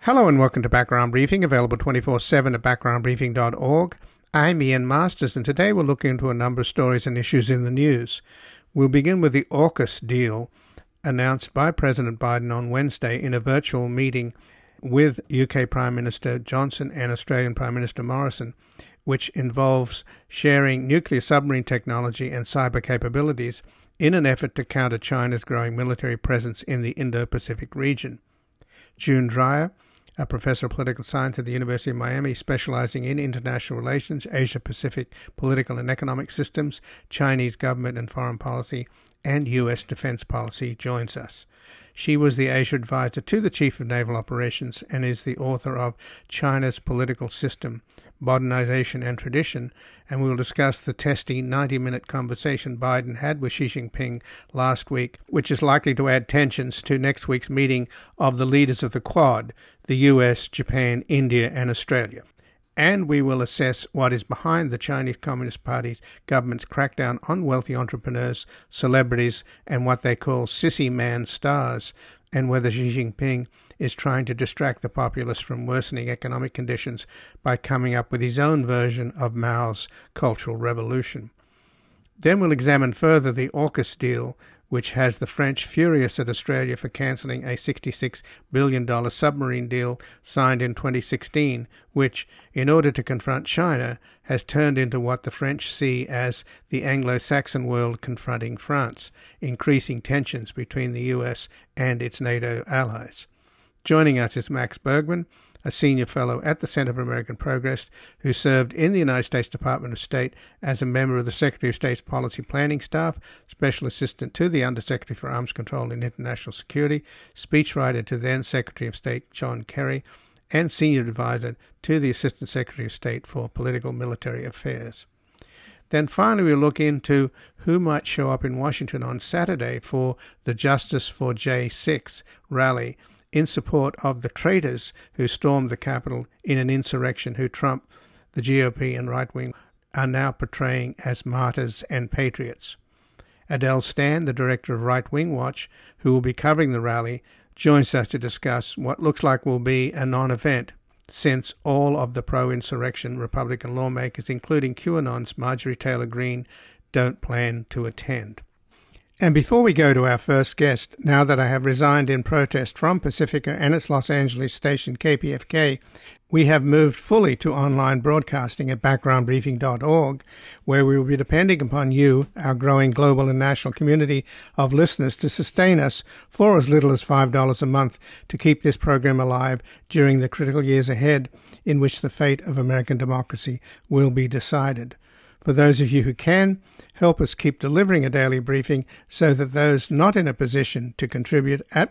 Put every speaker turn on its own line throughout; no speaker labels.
Hello and welcome to Background Briefing, available 24/7 at backgroundbriefing.org. I'm Ian Masters, and today we'll look into a number of stories and issues in the news. We'll begin with the AUKUS deal announced by President Biden on Wednesday in a virtual meeting with UK Prime Minister Johnson and Australian Prime Minister Morrison, which involves sharing nuclear submarine technology and cyber capabilities in an effort to counter China's growing military presence in the Indo-Pacific region. June Dreyer, a professor of political science at the University of Miami, specializing in international relations, Asia-Pacific political and economic systems, Chinese government and foreign policy, and U.S. defense policy, joins us. She was the Asia advisor to the Chief of Naval Operations and is the author of China's Political System, Modernization and Tradition, and we will discuss the testy 90-minute conversation Biden had with Xi Jinping last week, which is likely to add tensions to next week's meeting of the leaders of the Quad, the US, Japan, India, and Australia. And we will assess what is behind the Chinese Communist Party's government's crackdown on wealthy entrepreneurs, celebrities, and what they call sissy man stars, and whether Xi Jinping is trying to distract the populace from worsening economic conditions by coming up with his own version of Mao's Cultural Revolution. Then we'll examine further the AUKUS deal, which has the French furious at Australia for cancelling a $66 billion submarine deal signed in 2016, which, in order to confront China, has turned into what the French see as the Anglo-Saxon world confronting France, increasing tensions between the US and its NATO allies. Joining us is Max Bergman, a senior fellow at the Center for American Progress, who served in the United States Department of State as a member of the Secretary of State's Policy Planning Staff, Special Assistant to the Undersecretary for Arms Control and International Security, speechwriter to then Secretary of State John Kerry, and Senior Advisor to the Assistant Secretary of State for Political Military Affairs. Then finally we'll look into who might show up in Washington on Saturday for the Justice for J6 rally, in support of the traitors who stormed the Capitol in an insurrection who Trump, the GOP, and right-wing are now portraying as martyrs and patriots. Adele Stan, the director of Right Wing Watch, who will be covering the rally, joins us to discuss what looks like will be a non-event, since all of the pro-insurrection Republican lawmakers, including QAnon's Marjorie Taylor Greene, don't plan to attend. And before we go to our first guest, now that I have resigned in protest from Pacifica and its Los Angeles station KPFK, we have moved fully to online broadcasting at backgroundbriefing.org, where we will be depending upon you, our growing global and national community of listeners, to sustain us for as little as $5 a month to keep this program alive during the critical years ahead in which the fate of American democracy will be decided. For those of you who can, help us keep delivering a daily briefing so that those not in a position to contribute at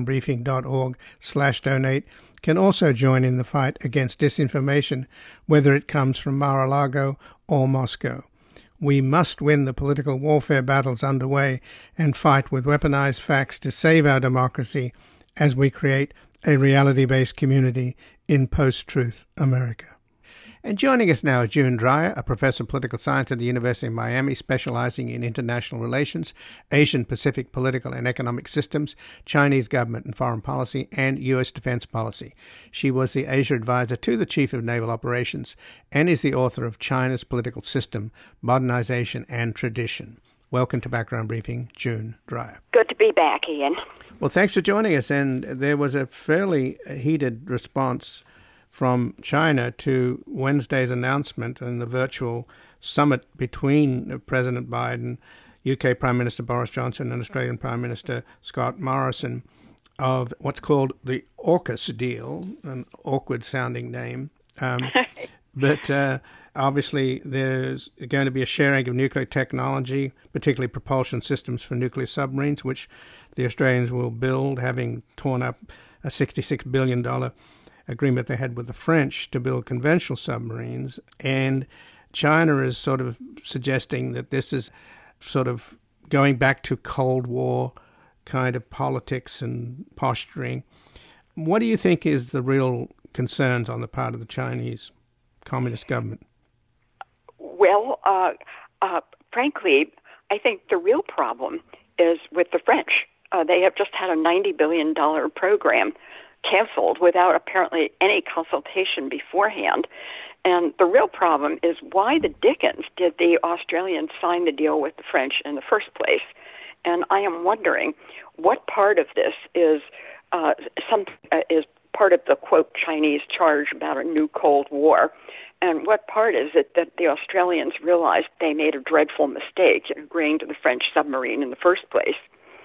backgroundbriefing.org/donate can also join in the fight against disinformation, whether it comes from Mar-a-Lago or Moscow. We must win the political warfare battles underway and fight with weaponized facts to save our democracy as we create a reality-based community in post-truth America. And joining us now is June Dreyer, a professor of political science at the University of Miami, specializing in international relations, Asian-Pacific political and economic systems, Chinese government and foreign policy, and U.S. defense policy. She was the Asia advisor to the Chief of Naval Operations and is the author of China's Political System, Modernization and Tradition. Welcome to Background Briefing, June Dreyer.
Good to be back, Ian.
Well, thanks for joining us. And there was a fairly heated response from China to Wednesday's announcement and the virtual summit between President Biden, UK Prime Minister Boris Johnson, and Australian Prime Minister Scott Morrison of what's called the AUKUS deal, an awkward-sounding name. But obviously there's going to be a sharing of nuclear technology, particularly propulsion systems for nuclear submarines, which the Australians will build, having torn up a $66 billion agreement they had with the French to build conventional submarines. And China is sort of suggesting that this is sort of going back to Cold War kind of politics and posturing. What do you think is the real concerns on the part of the Chinese Communist government?
Well, frankly, I think the real problem is with the French. They have just had a $90 billion program canceled without apparently any consultation beforehand. And the real problem is, why the dickens did the Australians sign the deal with the French in the first place? And I am wondering what part of this is is part of the, quote, Chinese charge about a new Cold War, and what part is it that the Australians realized they made a dreadful mistake in agreeing to the French submarine in the first place.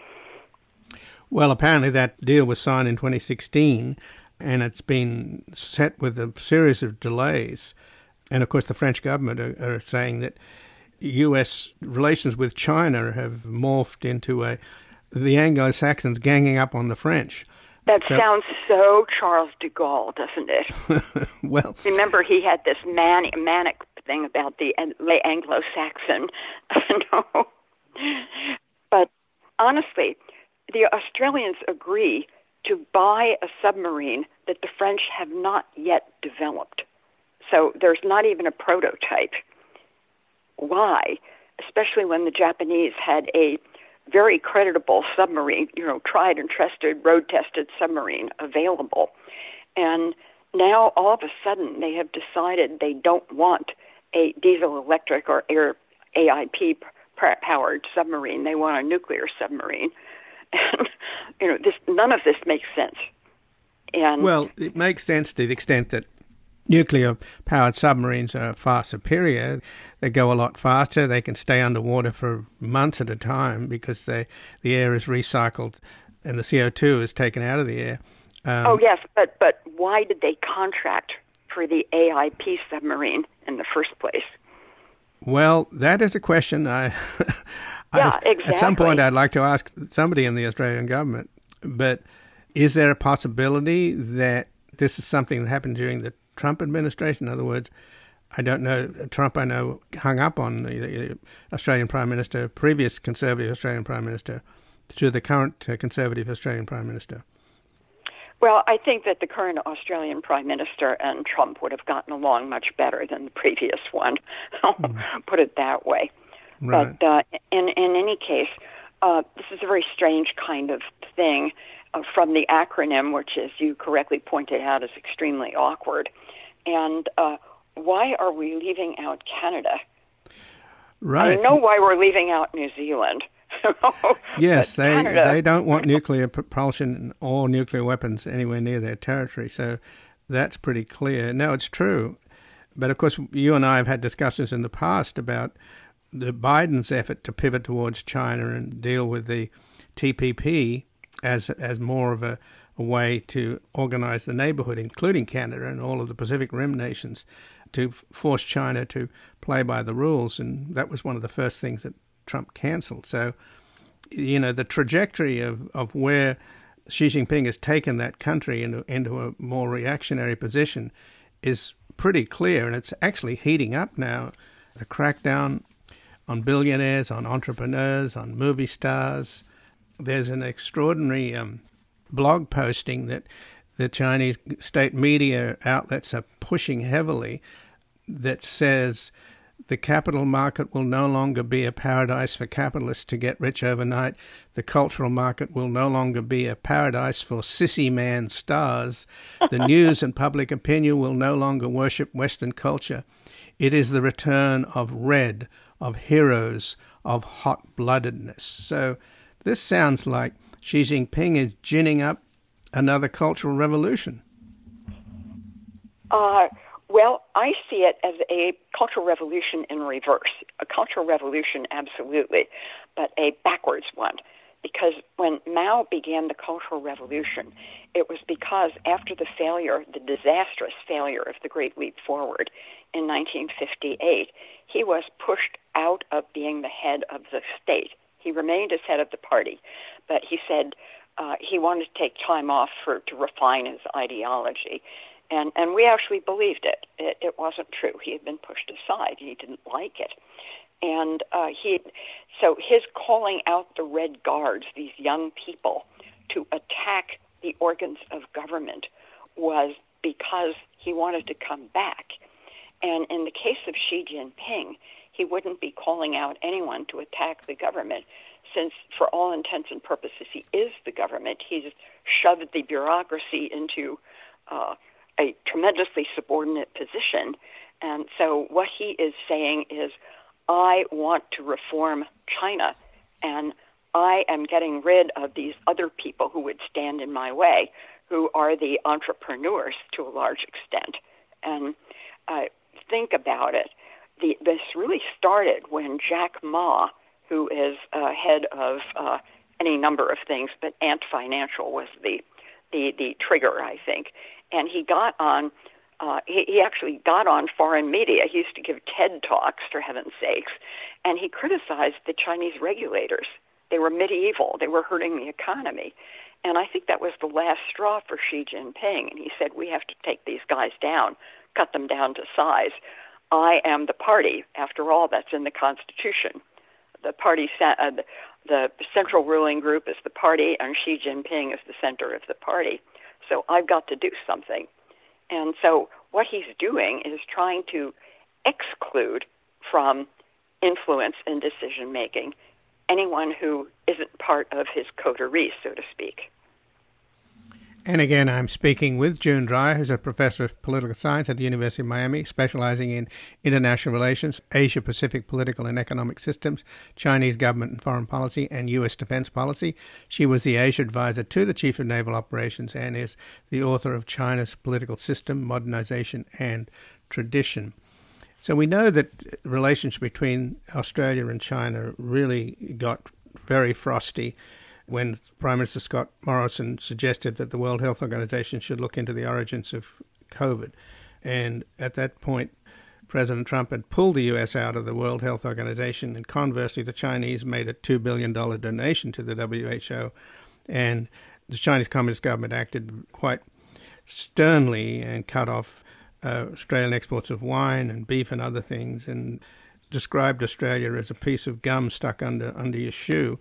Well, apparently that deal was signed in 2016, and it's been set with a series of delays. And, of course, the French government are saying that U.S. relations with China have morphed into the Anglo-Saxons ganging up on the French.
That sounds so Charles de Gaulle, doesn't it?
Well,
remember, he had this manic thing about the Anglo-Saxon. No. But honestly, the Australians agree to buy a submarine that the French have not yet developed. So there's not even a prototype. Why? Especially when the Japanese had a very creditable submarine, tried and trusted, road-tested submarine available. And now, all of a sudden, they have decided they don't want a diesel-electric or air AIP-powered submarine. They want a nuclear submarine. And, none of this makes sense. And
well, it makes sense to the extent that nuclear-powered submarines are far superior. They go a lot faster. They can stay underwater for months at a time because the air is recycled and the CO2 is taken out of the air.
Yes, but why did they contract for the AIP submarine in the first place?
Well, that is a question
exactly.
At some point I'd like to ask somebody in the Australian government. But is there a possibility that this is something that happened during the Trump administration? In other words, I don't know, Trump, I know, hung up on the Australian Prime Minister, previous Conservative Australian Prime Minister, to the current Conservative Australian Prime Minister.
Well, I think that the current Australian Prime Minister and Trump would have gotten along much better than the previous one. Put it that way.
Right.
But in any case, this is a very strange kind of thing from the acronym, which, as you correctly pointed out, is extremely awkward. And why are we leaving out Canada?
Right.
I know why we're leaving out New Zealand.
Yes, they don't want nuclear propulsion or nuclear weapons anywhere near their territory, so that's pretty clear. No, it's true. But, of course, you and I have had discussions in the past about the Biden's effort to pivot towards China and deal with the TPP as more of a way to organize the neighborhood, including Canada and all of the Pacific Rim nations, to force China to play by the rules. And that was one of the first things that Trump canceled. So, the trajectory of where Xi Jinping has taken that country into a more reactionary position is pretty clear, and it's actually heating up now. The crackdown on billionaires, on entrepreneurs, on movie stars. There's an extraordinary blog posting that the Chinese state media outlets are pushing heavily that says the capital market will no longer be a paradise for capitalists to get rich overnight. The cultural market will no longer be a paradise for sissy man stars. The news and public opinion will no longer worship Western culture. It is the return of red, of heroes, of hot-bloodedness. So this sounds like Xi Jinping is ginning up another cultural revolution.
Well, I see it as a cultural revolution in reverse. A cultural revolution, absolutely, but a backwards one. Because when Mao began the Cultural Revolution, it was because after the disastrous failure of the Great Leap Forward in 1958, he was pushed out of being the head of the state. He remained as head of the party, but he said he wanted to take time off to refine his ideology. And we actually believed it. It wasn't true. He had been pushed aside. He didn't like it. And so his calling out the Red Guards, these young people, to attack the organs of government was because he wanted to come back. And in the case of Xi Jinping, he wouldn't be calling out anyone to attack the government since for all intents and purposes he is the government, he's shoved the bureaucracy into a tremendously subordinate position. And so what he is saying is, I want to reform China, and I am getting rid of these other people who would stand in my way, who are the entrepreneurs to a large extent. And think about it. This really started when Jack Ma, who is head of any number of things, but Ant Financial was the trigger, I think. And he got on, he actually got on foreign media. He used to give TED Talks, for heaven's sakes, and he criticized the Chinese regulators. They were medieval. They were hurting the economy. And I think that was the last straw for Xi Jinping. And he said, we have to take these guys down, cut them down to size. I am the party. After all, that's in the Constitution. The party, the central ruling group is the party, and Xi Jinping is the center of the party. So I've got to do something. And so what he's doing is trying to exclude from influence and decision-making anyone who isn't part of his coterie, so to speak.
And again, I'm speaking with June Dreyer, who's a professor of political science at the University of Miami, specializing in international relations, Asia-Pacific political and economic systems, Chinese government and foreign policy, and U.S. defense policy. She was the Asia advisor to the Chief of Naval Operations and is the author of China's Political System, Modernization and Tradition. So we know that relations between Australia and China really got very frosty when Prime Minister Scott Morrison suggested that the World Health Organization should look into the origins of COVID. And at that point, President Trump had pulled the U.S. out of the World Health Organization, and conversely, the Chinese made a $2 billion donation to the WHO, and the Chinese Communist government acted quite sternly and cut off Australian exports of wine and beef and other things, and described Australia as a piece of gum stuck under your shoe.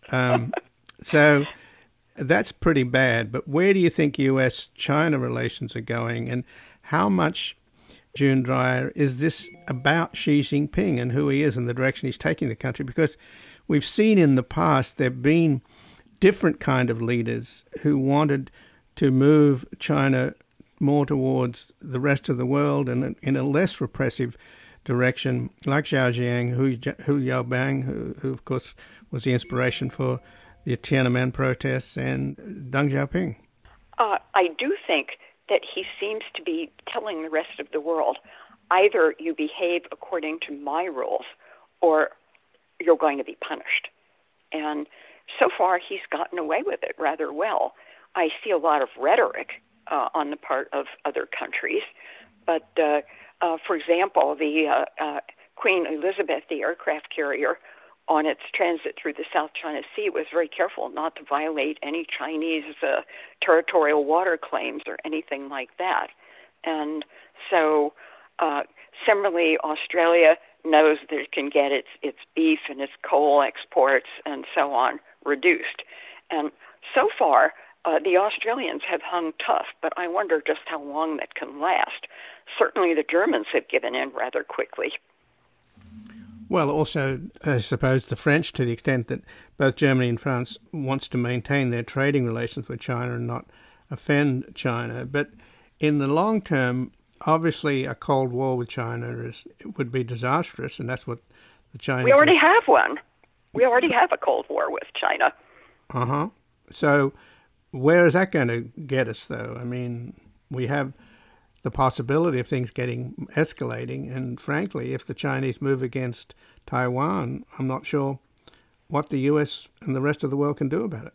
So that's pretty bad. But where do you think U.S.-China relations are going, and how much, June Dreyer, is this about Xi Jinping and who he is and the direction he's taking the country? Because we've seen in the past there have been different kind of leaders who wanted to move China more towards the rest of the world and in a less repressive direction, like Zhao Ziyang, Hu Yaobang, who of course was the inspiration for the Tiananmen protests, and Deng Xiaoping.
I do think that he seems to be telling the rest of the world, either you behave according to my rules or you're going to be punished. And so far he's gotten away with it rather well. I see a lot of rhetoric on the part of other countries, but for example, the Queen Elizabeth, the aircraft carrier, on its transit through the South China Sea was very careful not to violate any Chinese territorial water claims or anything like that. And so similarly, Australia knows that it can get its beef and its coal exports and so on reduced. And so far, the Australians have hung tough, but I wonder just how long that can last. Certainly the Germans have given in rather quickly.
Well, also, I suppose the French, to the extent that both Germany and France wants to maintain their trading relations with China and not offend China. But in the long term, obviously a Cold War with China would be disastrous, and that's what the Chinese...
We already have one. We already have a Cold War with China.
Uh-huh. So where is that going to get us, though? I mean, we have the possibility of things escalating, and frankly, if the Chinese move against Taiwan, I'm not sure what the U.S. and the rest of the world can do about it.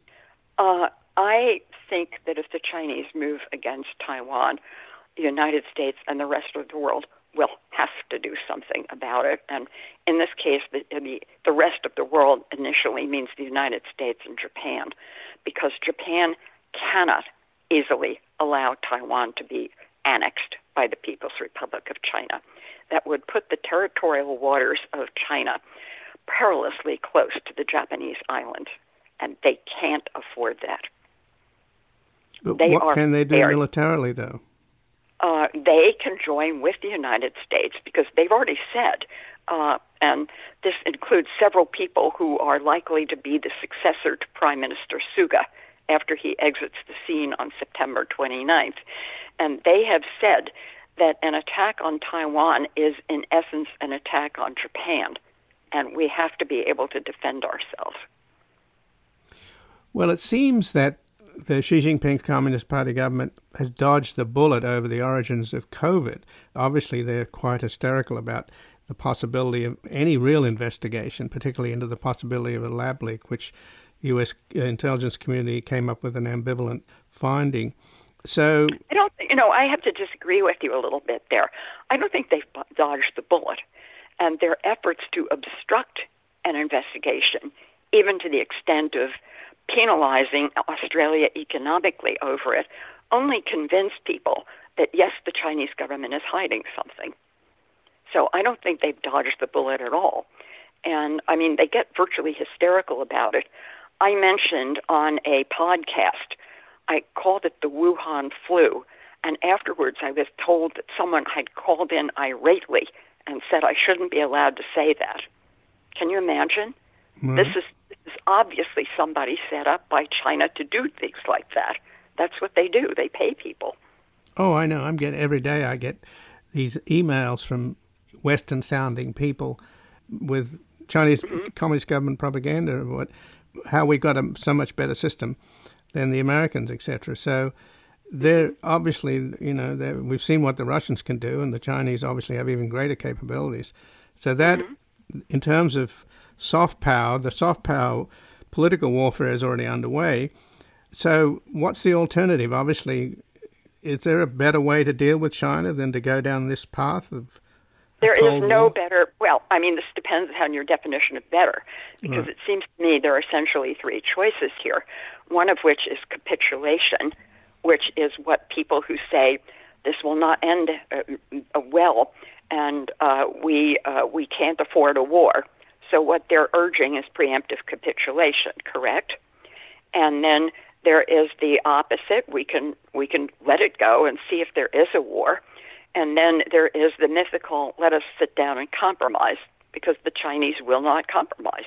I think that if the Chinese move against Taiwan, the United States and the rest of the world will have to do something about it. And in this case, the rest of the world initially means the United States and Japan, because Japan cannot easily allow Taiwan to be annexed by the People's Republic of China. That would put the territorial waters of China perilously close to the Japanese island, and they can't afford that.
But what can they do militarily, though?
they can join with the United States because they've already said, and this includes several people who are likely to be the successor to Prime Minister Suga after he exits the scene on September 29th. And they have said that an attack on Taiwan is, in essence, an attack on Japan, and we have to be able to defend ourselves.
Well, it seems that the Xi Jinping's Communist Party government has dodged the bullet over the origins of COVID. Obviously, they're quite hysterical about the possibility of any real investigation, particularly into the possibility of a lab leak, which the U.S. intelligence community came up with an ambivalent finding. So
I don't, I have to disagree with you a little bit there. I don't think they've dodged the bullet, and their efforts to obstruct an investigation, even to the extent of penalizing Australia economically over it, only convince people that, yes, the Chinese government is hiding something. So I don't think they've dodged the bullet at all. And, I mean, they get virtually hysterical about it. I mentioned on a podcast, I called it the Wuhan flu, and afterwards I was told that someone had called in irately and said I shouldn't be allowed to say that. Can you imagine?
Mm-hmm.
This is obviously somebody set up by China to do things like that. That's what they do. They pay people.
Oh, I know. Every day I get these emails from Western-sounding people with Chinese Communist government propaganda, how we got so much better system than the Americans, etc. So they're obviously, we've seen what the Russians can do, and the Chinese obviously have even greater capabilities. So that, in terms of soft power, the soft power political warfare is already underway. So what's the alternative? Obviously, is there a better way to deal with China than to go down this path of
There is no better. Well, I mean, this depends on your definition of better, because it seems to me there are essentially three choices here, one of which is capitulation, which is what people who say this will not end well, and we can't afford a war. So what they're urging is preemptive capitulation, correct? And then there is the opposite. We can let it go and see if there is a war. And then there is the mythical, let us sit down and compromise, because the Chinese will not compromise.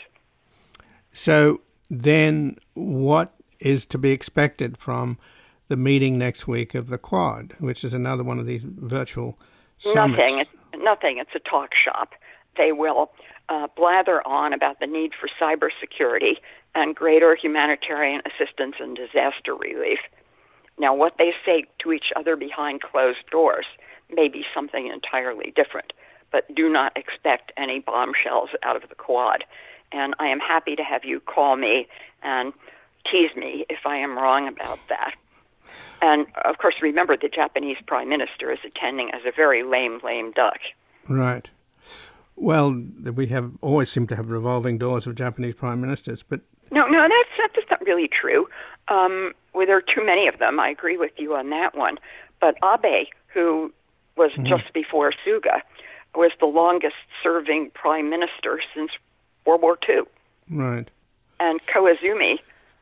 So
then what is to be expected from the meeting next week of the Quad, which is another one of these virtual summits?
Nothing. It's a talk shop. They will blather on about the need for cybersecurity and greater humanitarian assistance and disaster relief. Now, what they say to each other behind closed doors may be something entirely different, but do not expect any bombshells out of the Quad. And I am happy to have you call me and tease me if I am wrong about that. And, of course, remember the Japanese Prime Minister is attending as a very lame duck.
Right. Well, we have always seemed to have revolving doors of Japanese Prime Ministers, but...
No, that's not really true. Well, there are too many of them. I agree with you on that one. But Abe, who was just before Suga, was the longest-serving prime minister since World War II.
Right.
And Koizumi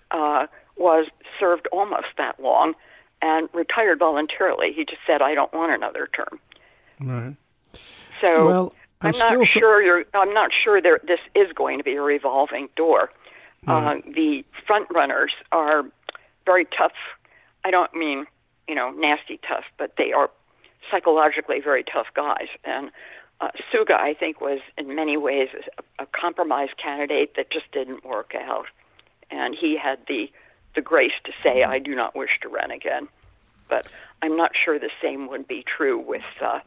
was served almost that long and retired voluntarily. He just said, I don't want another term.
Right.
So
well,
I'm not sure this is going to be a revolving door. The front runners are very tough. I don't mean, nasty tough, but they are psychologically very tough guys. And Suga, I think, was in many ways a compromise candidate that just didn't work out. And he had the grace to say, I do not wish to run again. But I'm not sure the same would be true with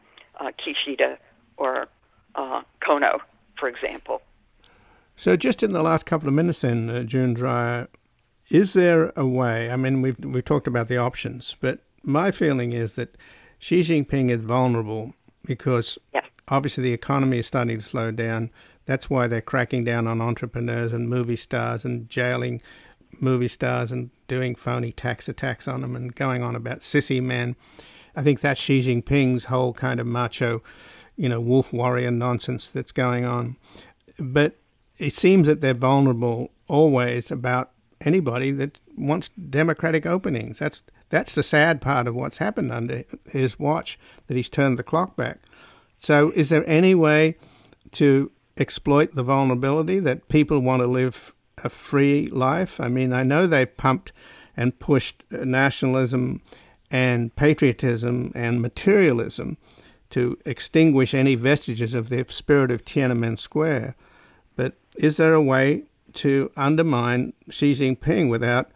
Kishida or Kono, for example.
So just in the last couple of minutes then, June Dreyer, is there a way, I mean, we've talked about the options, but my feeling is that Xi Jinping is vulnerable because obviously the economy is starting to slow down. That's why they're cracking down on entrepreneurs and movie stars and jailing movie stars and doing phony tax attacks on them and going on about sissy men. I think that's Xi Jinping's whole kind of macho, wolf warrior nonsense that's going on. But it seems that they're vulnerable always about anybody that wants democratic openings. That's the sad part of what's happened under his watch, that he's turned the clock back. So is there any way to exploit the vulnerability that people want to live a free life? I mean, I know they pumped and pushed nationalism and patriotism and materialism to extinguish any vestiges of the spirit of Tiananmen Square. But is there a way to undermine Xi Jinping without,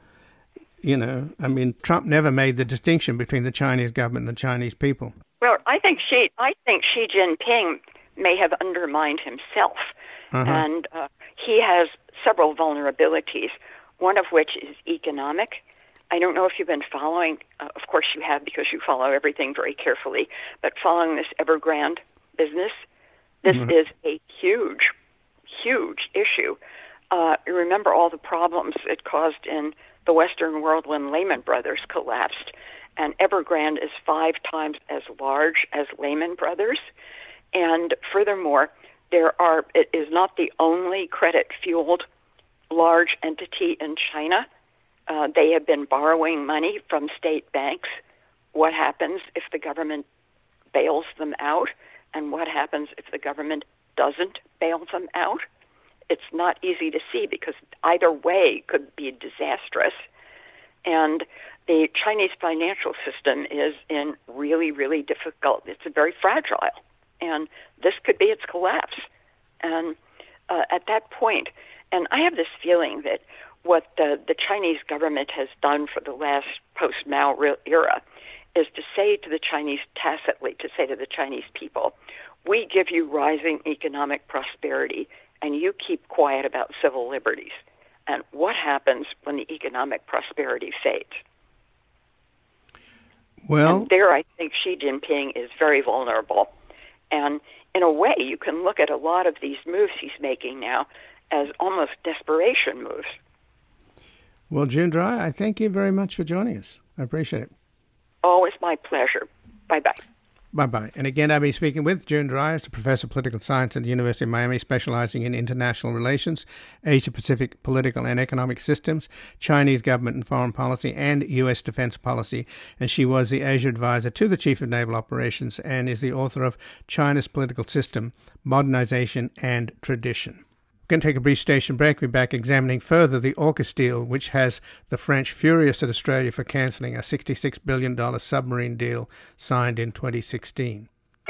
Trump never made the distinction between the Chinese government and the Chinese people.
Well, I think Xi Jinping may have undermined himself, and he has several vulnerabilities, one of which is economic. I don't know if you've been following, of course you have because you follow everything very carefully, but following this Evergrande business, this is a huge, huge issue. You remember all the problems it caused in the Western world when Lehman Brothers collapsed, and Evergrande is 5 times as large as Lehman Brothers. And furthermore, it is not the only credit-fueled large entity in China. They have been borrowing money from state banks. What happens if the government bails them out? And what happens if the government doesn't bail them out? It's not easy to see because either way could be disastrous. And the Chinese financial system is in really, really difficult. It's very fragile. And this could be its collapse. And at that point, and I have this feeling that what the Chinese government has done for the last post-Mao era is to say to the Chinese tacitly, to say to the Chinese people, we give you rising economic prosperity and you keep quiet about civil liberties. And what happens when the economic prosperity fades?
Well,
and there I think Xi Jinping is very vulnerable. And in a way, you can look at a lot of these moves he's making now as almost desperation moves.
Well, June Dry, I thank you very much for joining us. I appreciate it.
Always my pleasure. Bye-bye.
Bye-bye. And again, I'll be speaking with June Dry, a professor of political science at the University of Miami, specializing in international relations, Asia-Pacific political and economic systems, Chinese government and foreign policy, and U.S. defense policy. And she was the Asia advisor to the Chief of Naval Operations and is the author of China's Political System, Modernization and Tradition. We're going to take a brief station break. We'll be back examining further the AUKUS deal, which has the French furious at Australia for cancelling a $66 billion submarine deal signed in 2016.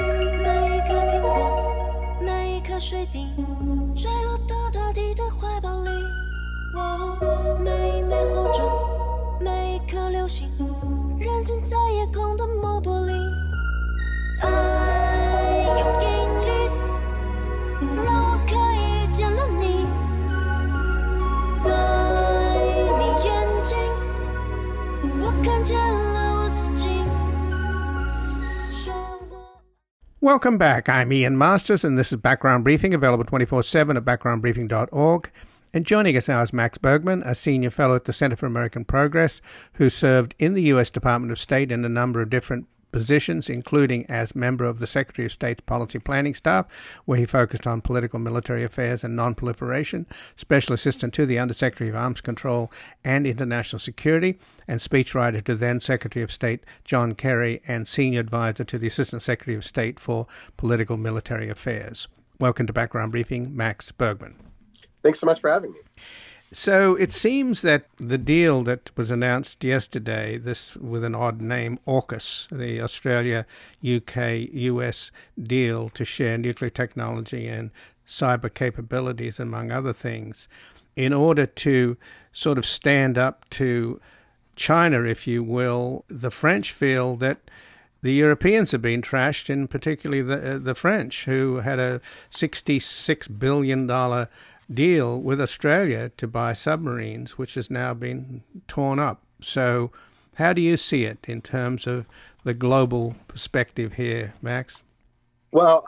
Welcome back. I'm Ian Masters, and this is Background Briefing, available 24/7 at backgroundbriefing.org. And joining us now is Max Bergman, a senior fellow at the Center for American Progress, who served in the U.S. Department of State in a number of different positions, including as member of the Secretary of State's Policy Planning Staff, where he focused on political military affairs and non-proliferation, Special Assistant to the Undersecretary of Arms Control and International Security, and speechwriter to then Secretary of State John Kerry, and Senior Advisor to the Assistant Secretary of State for Political Military Affairs. Welcome to Background Briefing, Max Bergman.
Thanks so much for having me.
So it seems that the deal that was announced yesterday, this with an odd name, AUKUS, the Australia, UK, US deal to share nuclear technology and cyber capabilities, among other things, in order to sort of stand up to China, if you will, the French feel that the Europeans have been trashed, and particularly the French, who had a $66 billion deal with Australia to buy submarines, which has now been torn up. So how do you see it in terms of the global perspective here, Max?
Well,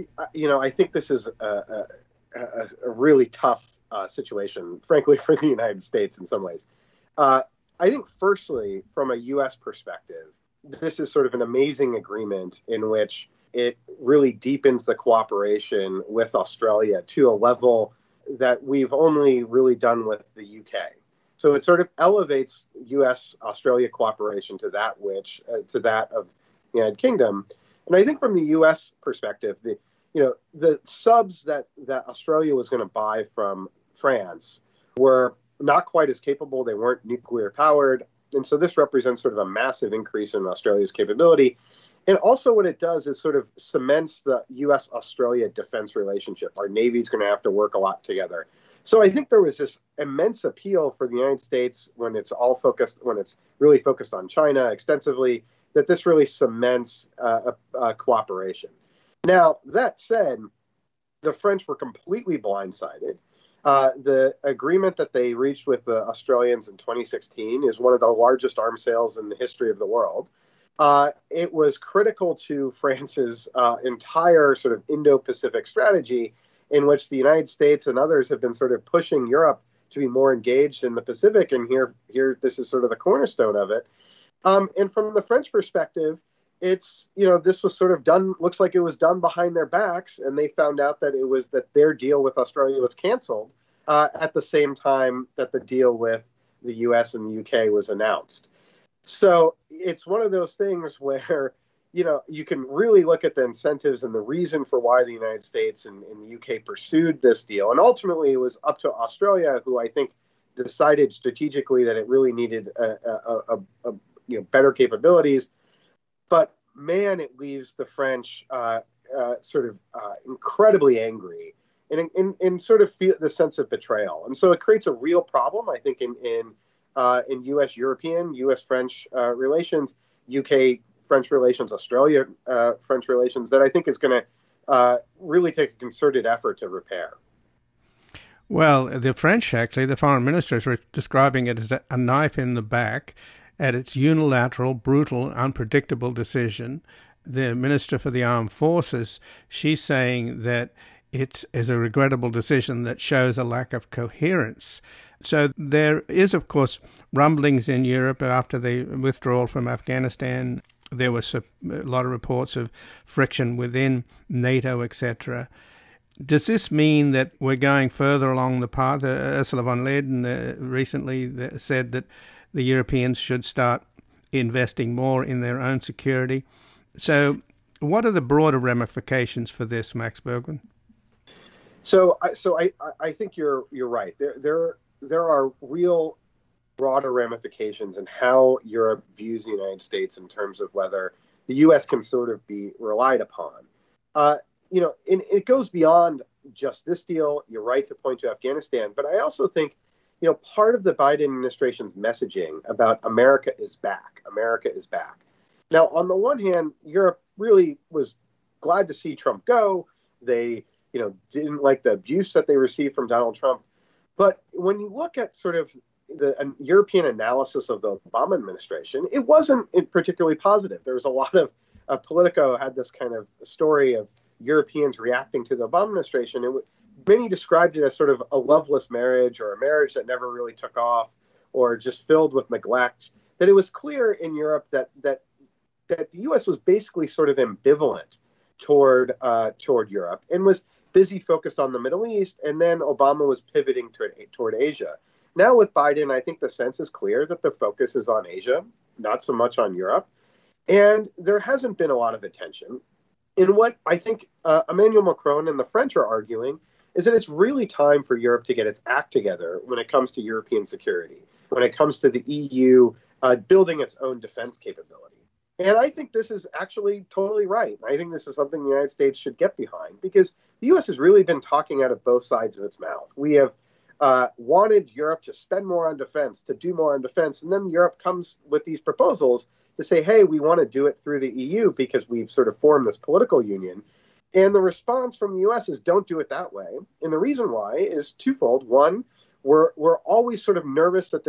I think this is a really tough situation, frankly, for the United States in some ways. I think, firstly, from a U.S. perspective, this is sort of an amazing agreement in which it really deepens the cooperation with Australia to a level that we've only really done with the UK. So it sort of elevates U.S.-Australia cooperation to that of the United Kingdom. And I think from the U.S. perspective, the subs that Australia was going to buy from France were not quite as capable. They weren't nuclear powered. And so this represents sort of a massive increase in Australia's capability. And also what it does is sort of cements the U.S.-Australia defense relationship. Our Navy's going to have to work a lot together. So I think there was this immense appeal for the United States when it's really focused on China extensively, that this really cements cooperation. Now, that said, the French were completely blindsided. The agreement that they reached with the Australians in 2016 is one of the largest arms sales in the history of the world. It was critical to France's entire sort of Indo-Pacific strategy, in which the United States and others have been sort of pushing Europe to be more engaged in the Pacific. And here, this is sort of the cornerstone of it. And from the French perspective, this was sort of done, looks like it was done behind their backs. And they found out that their deal with Australia was canceled at the same time that the deal with the US and the UK was announced. So it's one of those things where, you can really look at the incentives and the reason for why the United States and the UK pursued this deal. And ultimately, it was up to Australia, who I think decided strategically that it really needed better capabilities. But man, it leaves the French incredibly angry and sort of feel the sense of betrayal. And so it creates a real problem, I think, in U.S.-European, U.S.-French relations, UK-French relations, Australia-French relations, that I think is going to really take a concerted effort to repair.
Well, the French, actually, the foreign ministers were describing it as a knife in the back at its unilateral, brutal, unpredictable decision. The Minister for the Armed Forces, she's saying that it is a regrettable decision that shows a lack of coherence. So there is, of course, rumblings in Europe after the withdrawal from Afghanistan. There was a lot of reports of friction within NATO, etc. Does this mean that we're going further along the path? Ursula von der Leyen recently said that the Europeans should start investing more in their own security. So what are the broader ramifications for this, Max Bergman?
So I think you're right. There are real broader ramifications in how Europe views the United States in terms of whether the U.S. can sort of be relied upon. It goes beyond just this deal. You're right to point to Afghanistan, but I also think, part of the Biden administration's messaging about America is back. America is back. Now, on the one hand, Europe really was glad to see Trump go. They, didn't like the abuse that they received from Donald Trump. But when you look at sort of the European analysis of the Obama administration, it wasn't particularly positive. There was a lot of Politico had this kind of story of Europeans reacting to the Obama administration. Many described it as sort of a loveless marriage, or a marriage that never really took off, or just filled with neglect. That it was clear in Europe that the U.S. was basically sort of ambivalent toward Europe and was busy focused on the Middle East, and then Obama was pivoting toward Asia. Now with Biden, I think the sense is clear that the focus is on Asia, not so much on Europe. And there hasn't been a lot of attention. And what I think Emmanuel Macron and the French are arguing is that it's really time for Europe to get its act together when it comes to European security, when it comes to the EU building its own defense capability. And I think this is actually totally right. I think this is something the United States should get behind, because the U.S. has really been talking out of both sides of its mouth. We have wanted Europe to spend more on defense, to do more on defense, and then Europe comes with these proposals to say, hey, we want to do it through the EU because we've sort of formed this political union. And the response from the U.S. is don't do it that way. And the reason why is twofold. One, we're always sort of nervous that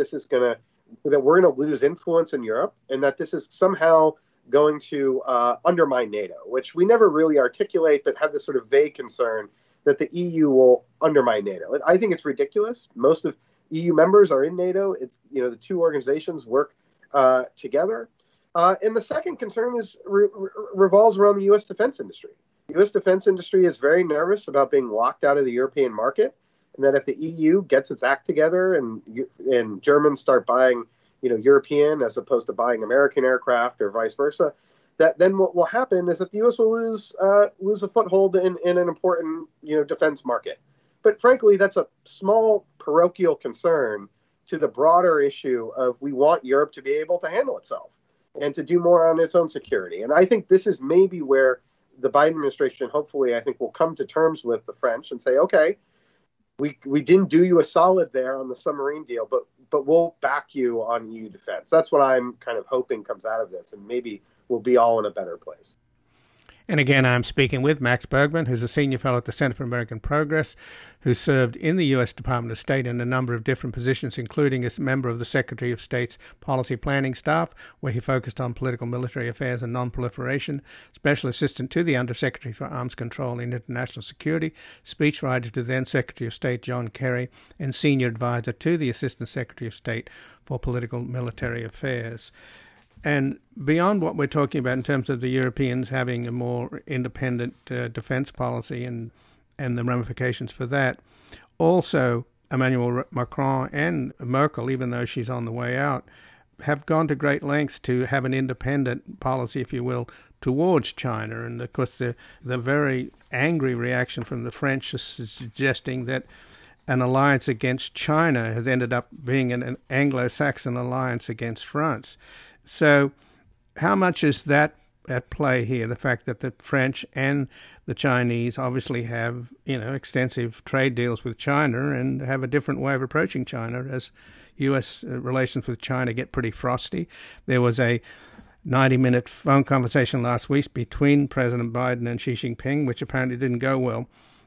we're going to lose influence in Europe, and that this is somehow going to undermine NATO, which we never really articulate, but have this sort of vague concern that the EU will undermine NATO. I think it's ridiculous. Most of EU members are in NATO. It's, the two organizations work together. And the second concern is revolves around the U.S. defense industry. The U.S. defense industry is very nervous about being locked out of the European market. and that if the EU gets its act together and Germans start buying, European as opposed to buying American aircraft or vice versa, that then what will happen is that the U.S. will lose a foothold in an important, defense market. But frankly, that's a small parochial concern to the broader issue of we want Europe to be able to handle itself and to do more on its own security. And I think this is maybe where the Biden administration, hopefully, I think, will come to terms with the French and say, okay, we didn't do you a solid there on the submarine deal, but we'll back you on EU defense. That's what I'm kind of hoping comes out of this, and maybe we'll be all in a better place.
And again, I'm speaking with Max Bergman, who's a senior fellow at the Center for American Progress, who served in the U.S. Department of State in a number of different positions, including as member of the Secretary of State's Policy Planning Staff, where he focused on political military affairs and non-proliferation, special assistant to the Undersecretary for Arms Control and International Security, speechwriter to then Secretary of State John Kerry, and senior advisor to the Assistant Secretary of State for Political Military Affairs. And beyond what we're talking about in terms of the Europeans having a more independent defense policy and the ramifications for that, also Emmanuel Macron and Merkel, even though she's on the way out, have gone to great lengths to have an independent policy, if you will, towards China. And of course, the very angry reaction from the French is suggesting that an alliance against China has ended up being an Anglo-Saxon alliance against France. So how much is that at play here, the fact that the French and the Chinese obviously have, extensive trade deals with China and have a different way of approaching China as U.S. relations with China get pretty frosty? There was a 90-minute phone conversation last week between President Biden and Xi Jinping, which apparently didn't go well.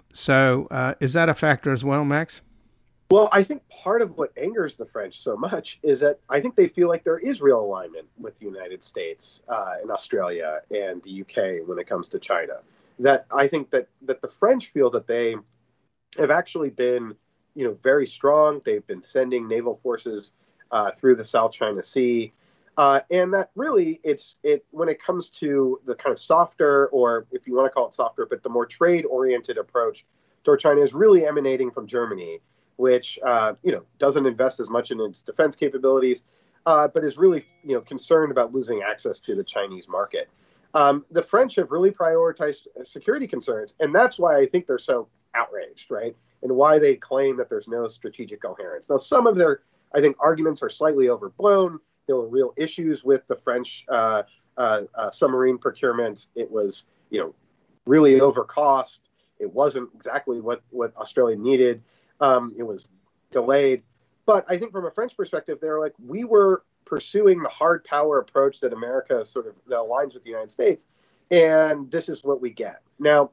So is that a factor as well, Max?
Well, I think part of what angers the French so much is that I think they feel like there is real alignment with the United States and Australia and the UK when it comes to China. That I think that the French feel that they have actually been, very strong. They've been sending naval forces through the South China Sea. And that really when it comes to the kind of softer, or if you want to call it softer, but the more trade-oriented approach toward China is really emanating from Germany, which, doesn't invest as much in its defense capabilities, but is really, concerned about losing access to the Chinese market. The French have really prioritized security concerns, and that's why I think they're so outraged, right? And why they claim that there's no strategic coherence. Now, some of their, I think, arguments are slightly overblown. There were real issues with the French submarine procurement. It was, really overcost. It wasn't exactly what Australia needed. It was delayed. But I think from a French perspective, they're like, we were pursuing the hard power approach that America sort of that aligns with the United States, and this is what we get. Now,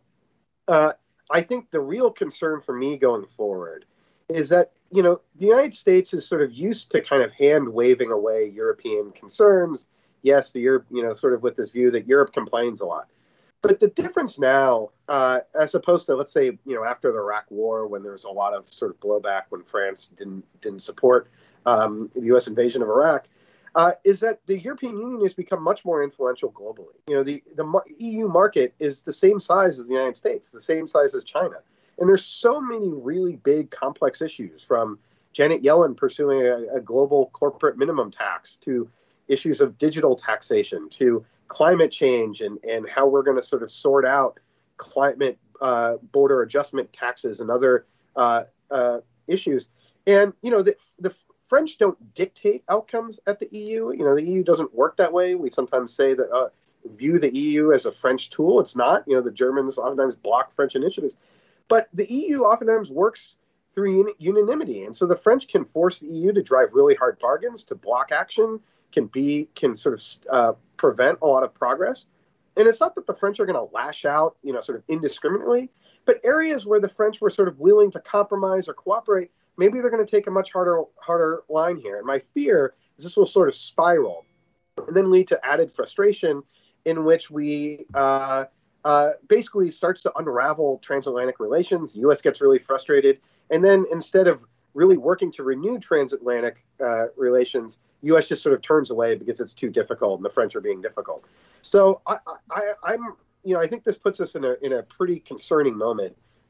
I think the real concern for me going forward is that, the United States is sort of used to kind of hand-waving away European concerns. Yes, the Europe, sort of with this view that Europe complains a lot. But the difference now, as opposed to, let's say, after the Iraq War, when there was a lot of sort of blowback when France didn't support the U.S. invasion of Iraq, is that the European Union has become much more influential globally. The EU market is the same size as the United States, the same size as China. And there's so many really big, complex issues, from Janet Yellen pursuing a global corporate minimum tax to issues of digital taxation to climate change and how we're going to sort of sort out climate border adjustment taxes and other issues. And, the French don't dictate outcomes at the EU. The EU doesn't work that way. We sometimes say that view the EU as a French tool. It's not. The Germans oftentimes block French initiatives. But the EU oftentimes works through unanimity. And so the French can force the EU to drive really hard bargains, to block action, can sort of prevent a lot of progress. And it's not that the French are going to lash out, sort of indiscriminately, but areas where the French were sort of willing to compromise or cooperate, maybe they're going to take a much harder line here. And my fear is this will sort of spiral and then lead to added frustration in which we basically starts to unravel transatlantic relations. The U.S. gets really frustrated. And then instead of really working to renew transatlantic relations, U.S. just sort of turns away because it's too difficult and the French are being difficult. So I think this puts us in a pretty concerning moment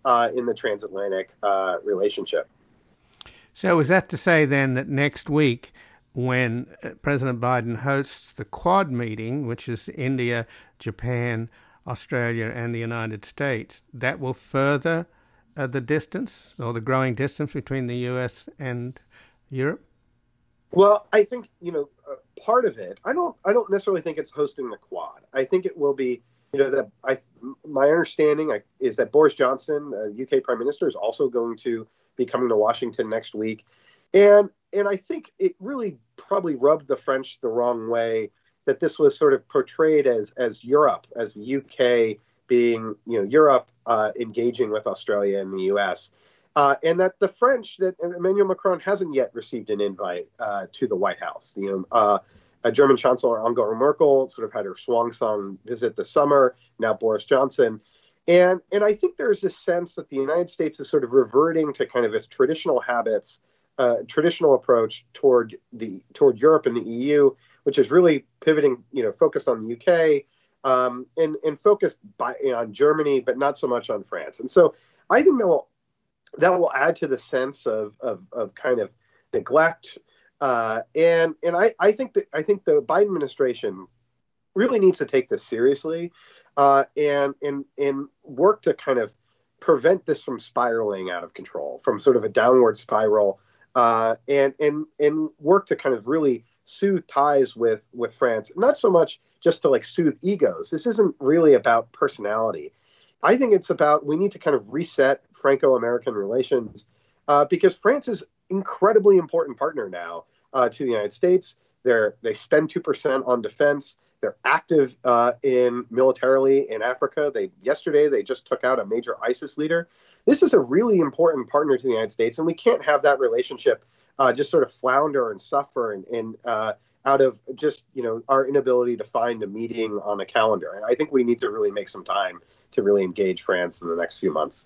in the transatlantic relationship.
So is that to say then that next week, when President Biden hosts the Quad meeting, which is India, Japan, Australia, and the United States, that will further the distance or the growing distance between the U.S. and Europe?
Well, I think part of it. I don't necessarily think it's hosting the Quad. I think it will be. My understanding is that Boris Johnson, UK Prime Minister, is also going to be coming to Washington next week, and I think it really probably rubbed the French the wrong way that this was sort of portrayed as Europe, as the UK being Europe engaging with Australia and the US. And that the French, that Emmanuel Macron hasn't yet received an invite to the White House. A German Chancellor Angela Merkel sort of had her swan song visit this summer. Now Boris Johnson, and I think there's this sense that the United States is sort of reverting to kind of its traditional habits, traditional approach toward Europe and the EU, which is really pivoting, focused on the UK and focused on Germany, but not so much on France. And so I think that will add to the sense of kind of neglect. And I think the Biden administration really needs to take this seriously and work to kind of prevent this from spiraling out of control, from sort of a downward spiral, and work to kind of really soothe ties with France, not so much just to like soothe egos. This isn't really about personality. I think it's about, we need to kind of reset Franco-American relations because France is an incredibly important partner now to the United States. They spend 2% on defense. They're active militarily in Africa. Yesterday they just took out a major ISIS leader. This is a really important partner to the United States, and we can't have that relationship just sort of flounder and suffer and out of just our inability to find a meeting on a calendar. And I think we need to really make some time to really engage France in the next few months.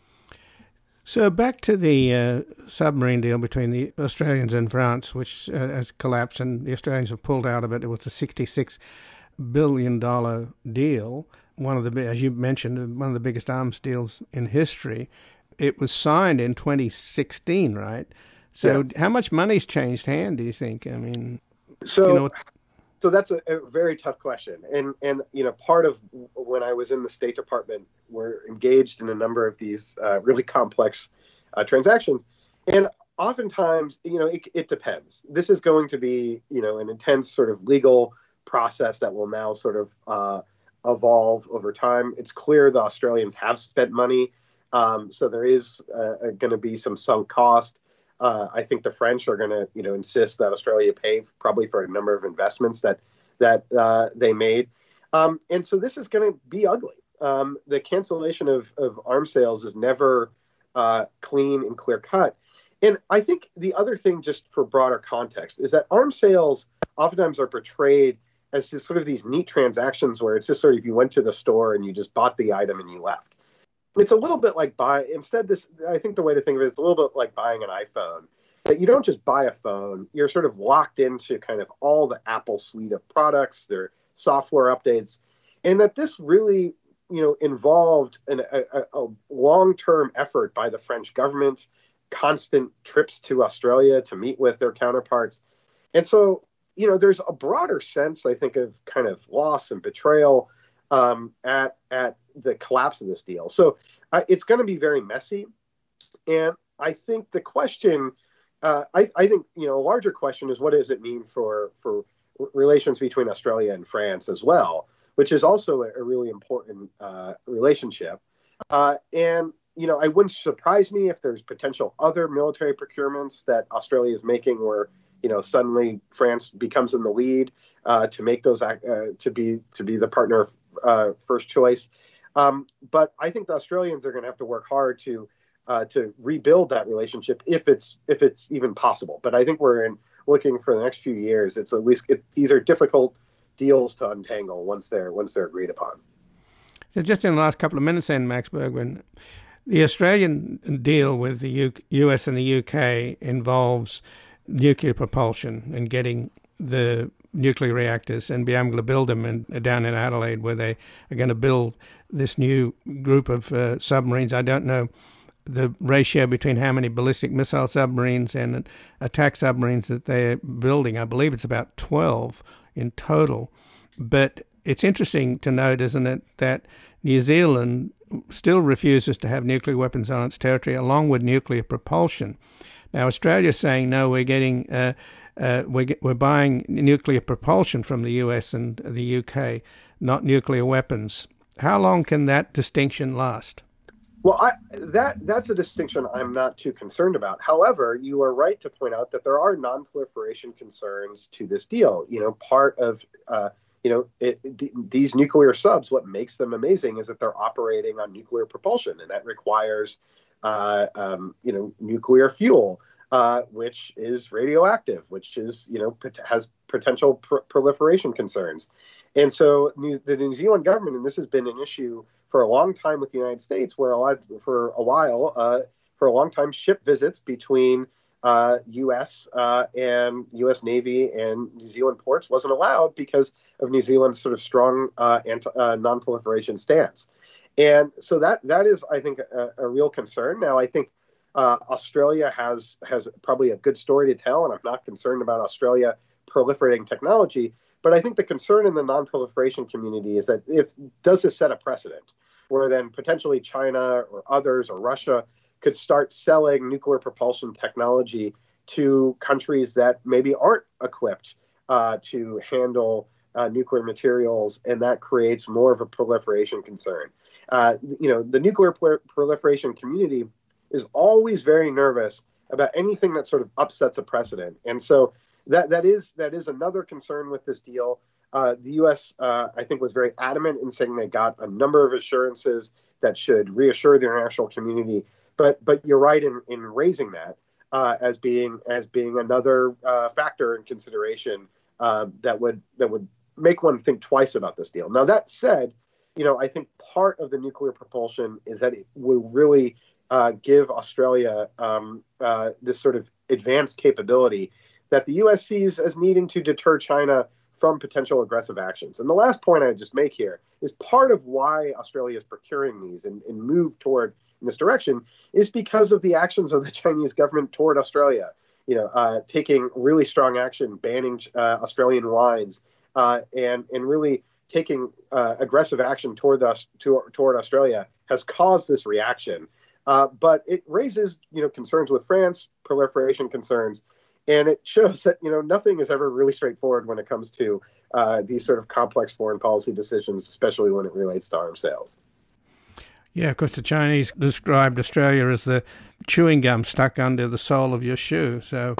So back to the submarine deal between the Australians and France, which has collapsed, and the Australians have pulled out of it. It was a $66 billion deal, one of the, as you mentioned, one of the biggest arms deals in history. It was signed in 2016, right? So How much money's changed hand, do you think? I mean,
so that's a very tough question. And part of when I was in the State Department, we're engaged in a number of these really complex transactions. And oftentimes, it depends. This is going to be, an intense sort of legal process that will now sort of evolve over time. It's clear the Australians have spent money. So there is going to be some sunk cost. I think the French are going to, insist that Australia pay probably for a number of investments that they made. And so this is going to be ugly. The cancellation of arms sales is never clean and clear cut. And I think the other thing, just for broader context, is that arms sales oftentimes are portrayed as just sort of these neat transactions where it's just sort of you went to the store and you just bought the item and you left. It's a little bit like I think the way to think of it is a little bit like buying an iPhone. That you don't just buy a phone, you're sort of locked into kind of all the Apple suite of products, their software updates, and that this really, involved a long-term effort by the French government, constant trips to Australia to meet with their counterparts. And so, there's a broader sense, I think, of kind of loss and betrayal at the collapse of this deal. So it's going to be very messy. And I think the question, I think, a larger question is what does it mean for relations between Australia and France as well, which is also a really important relationship. And, it wouldn't surprise me if there's potential other military procurements that Australia is making where, suddenly France becomes in the lead to make those to be the partner first choice. But I think the Australians are going to have to work hard to rebuild that relationship if it's even possible. But I think we're looking for the next few years. It's at least these are difficult deals to untangle once they're agreed upon.
So just in the last couple of minutes, then, Max Bergman, the Australian deal with the US and the UK involves nuclear propulsion and getting the nuclear reactors and be able to build them down in Adelaide, where they are going to build this new group of submarines. I don't know the ratio between how many ballistic missile submarines and attack submarines that they're building. I believe it's about 12 in total. But it's interesting to note, isn't it, that New Zealand still refuses to have nuclear weapons on its territory, along with nuclear propulsion. Now, Australia's saying, no, we're getting we're buying nuclear propulsion from the US and the UK, not nuclear weapons. How long can that distinction last?
Well, that's a distinction I'm not too concerned about. However, you are right to point out that there are non-proliferation concerns to this deal. Part of these nuclear subs, what makes them amazing is that they're operating on nuclear propulsion, and that requires nuclear fuel, which is radioactive, which is has potential proliferation concerns. And so the New Zealand government, and this has been an issue for a long time with the United States, where for a long time, ship visits between U.S. And U.S. Navy and New Zealand ports wasn't allowed because of New Zealand's sort of strong non-proliferation stance. And so that is, I think, a real concern. Now, I think Australia has probably a good story to tell, and I'm not concerned about Australia proliferating technology. But I think the concern in the non-proliferation community is that does this set a precedent where then potentially China or others or Russia could start selling nuclear propulsion technology to countries that maybe aren't equipped to handle nuclear materials, and that creates more of a proliferation concern. The nuclear proliferation community is always very nervous about anything that sort of upsets a precedent, and so that is another concern with this deal. The U.S. I think was very adamant in saying they got a number of assurances that should reassure the international community. But you're right in raising that as being another factor in consideration that would make one think twice about this deal. Now, that said, I think part of the nuclear propulsion is that it will really give Australia this sort of advanced capability that the U.S. sees as needing to deter China from potential aggressive actions. And the last point I would just make here is part of why Australia is procuring these and move toward in this direction is because of the actions of the Chinese government toward Australia, taking really strong action, banning Australian wines, and really taking aggressive action toward Australia has caused this reaction. But it raises, concerns with France, proliferation concerns, and it shows that, nothing is ever really straightforward when it comes to these sort of complex foreign policy decisions, especially when it relates to arms sales.
Yeah, of course, the Chinese described Australia as the chewing gum stuck under the sole of your shoe. So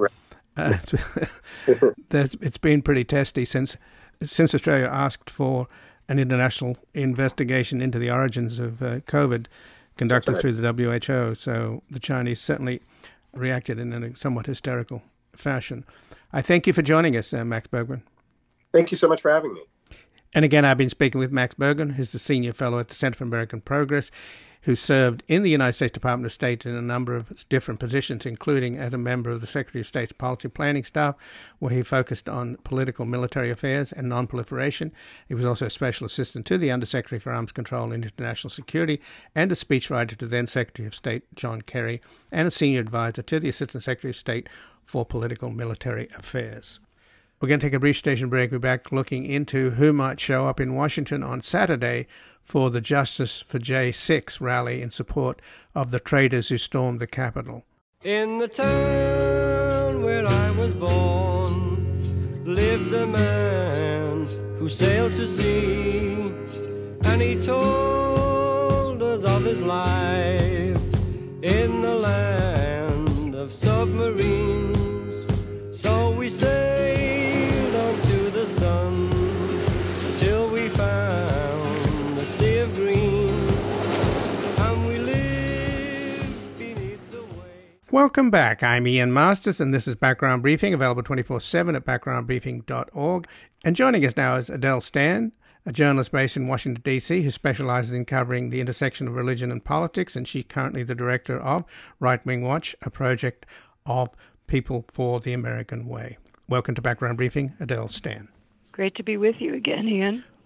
it's been pretty testy since Australia asked for an international investigation into the origins of COVID conducted through the WHO. So the Chinese certainly reacted in a somewhat hysterical fashion. I thank you for joining us, Max Bergman.
Thank you so much for having me.
And again, I've been speaking with Max Bergman, who's the Senior Fellow at the Center for American Progress, who served in the United States Department of State in a number of different positions, including as a member of the Secretary of State's Policy Planning Staff, where he focused on political military affairs and non-proliferation. He was also a Special Assistant to the Undersecretary for Arms Control and International Security and a speechwriter to then Secretary of State John Kerry and a Senior Advisor to the Assistant Secretary of State for Political Military Affairs. We're going to take a brief station break. We're back looking into who might show up in Washington on Saturday for the Justice for J6 rally in support of the traders who stormed the Capitol.
In the town where I was born lived a man who sailed to sea, and he told us of his life in the land of submarines. So we sailed on to the sun till we found the sea of green, and we lived beneath the waves.
Welcome back. I'm Ian Masters, and this is Background Briefing, available 24/7 at backgroundbriefing.org. And joining us now is Adele Stan, a journalist based in Washington, D.C., who specializes in covering the intersection of religion and politics, and she's currently the director of Right Wing Watch, a project of People for the American Way. Welcome to Background Briefing, Adele Stan.
Great to be with you again, Ian.